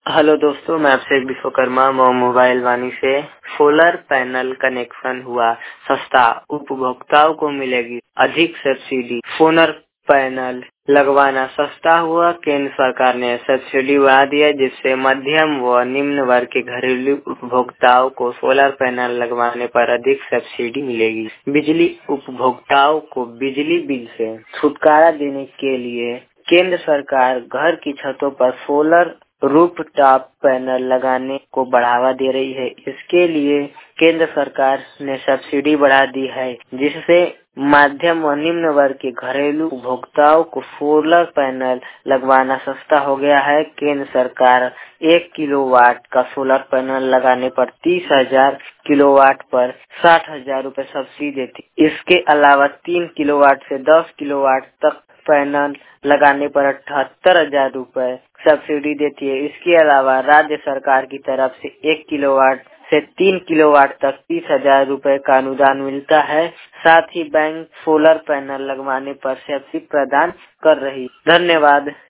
Hello दोस्तों, मैं अभिषेक Vishwakarma mobile वाणी से। सोलर पैनल कनेक्शन हुआ सस्ता, उपभोक्ताओं को मिलेगी अधिक सब्सिडी। सोलर पैनल लगवाना सस्ता हुआ। केंद्र सरकार ने सब्सिडी बढ़ा दिया, जिससे मध्यम व निम्न वर्ग के घरेलू उपभोक्ताओं को सोलर पैनल लगवाने पर अधिक सब्सिडी मिलेगी। बिजली उपभोक्ताओं को बिजली बिल से छुटकारा देने के लिए केंद्र सरकार घर की छतों पर सोलर रूफटॉप पैनल लगाने को बढ़ावा दे रही है। इसके लिए केंद्र सरकार ने सब्सिडी बढ़ा दी है, जिससे मध्यम व निम्न वर्ग के घरेलू उपभोक्ताओं को सोलर पैनल लगवाना सस्ता हो गया है। केंद्र सरकार 1 किलोवाट का सोलर पैनल लगाने पर 30,000 किलोवाट पर 60,000 रूपए सब्सिडी देती। इसके अलावा 3 किलोवाट से 10 किलोवाट तक पैनल लगाने पर 78,000 रूपए सब्सिडी देती है। इसके अलावा राज्य सरकार की तरफ से 1 किलोवाट से 3 किलोवाट तक 30,000 रूपए का अनुदान मिलता है। साथ ही बैंक सोलर पैनल लगवाने पर सब्सिडी प्रदान कर रही। धन्यवाद।